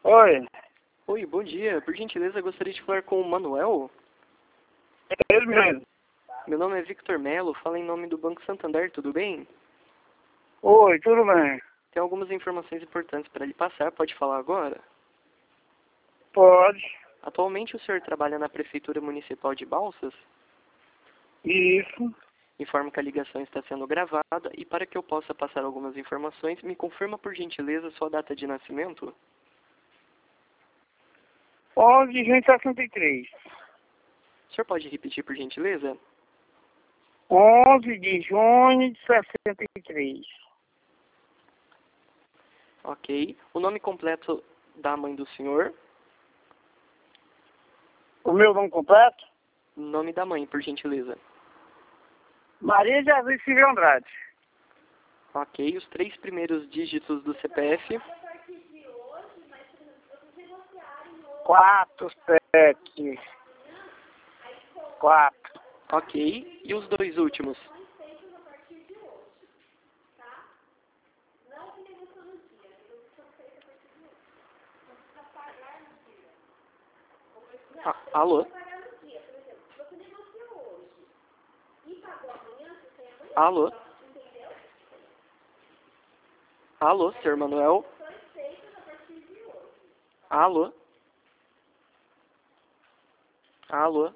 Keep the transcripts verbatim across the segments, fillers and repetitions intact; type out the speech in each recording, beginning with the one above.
Oi, Oi, bom dia. Por gentileza, gostaria de falar com o Manuel. é ele mesmo. Meu nome é Victor Melo, falo em nome do Banco Santander, tudo bem? Oi, tudo bem? Tem algumas informações importantes para lhe passar, pode falar agora? Pode. Atualmente o senhor trabalha na Prefeitura Municipal de Balsas? Isso. Informo que a ligação está sendo gravada e para que eu possa passar algumas informações, me confirma por gentileza sua data de nascimento? onze de junho de sessenta e três. O senhor pode repetir por gentileza? onze de junho de sessenta e três. Ok. O nome completo da mãe do senhor? O meu nome completo? Nome da mãe, por gentileza. Maria Jesus Silvio Andrade. Ok. Os três primeiros dígitos do C P F? quatro, sete. quatro. Ok. E os dois últimos? Ah, alô? Alô? Alô, senhor Manuel? Alô? Alô?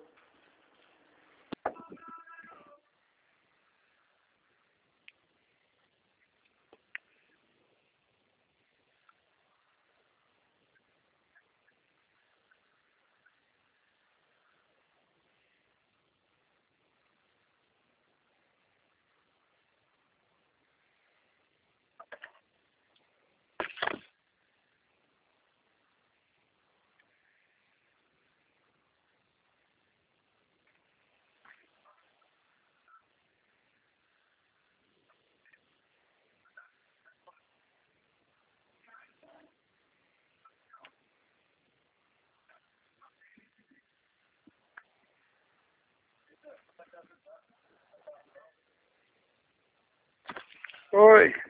Oi.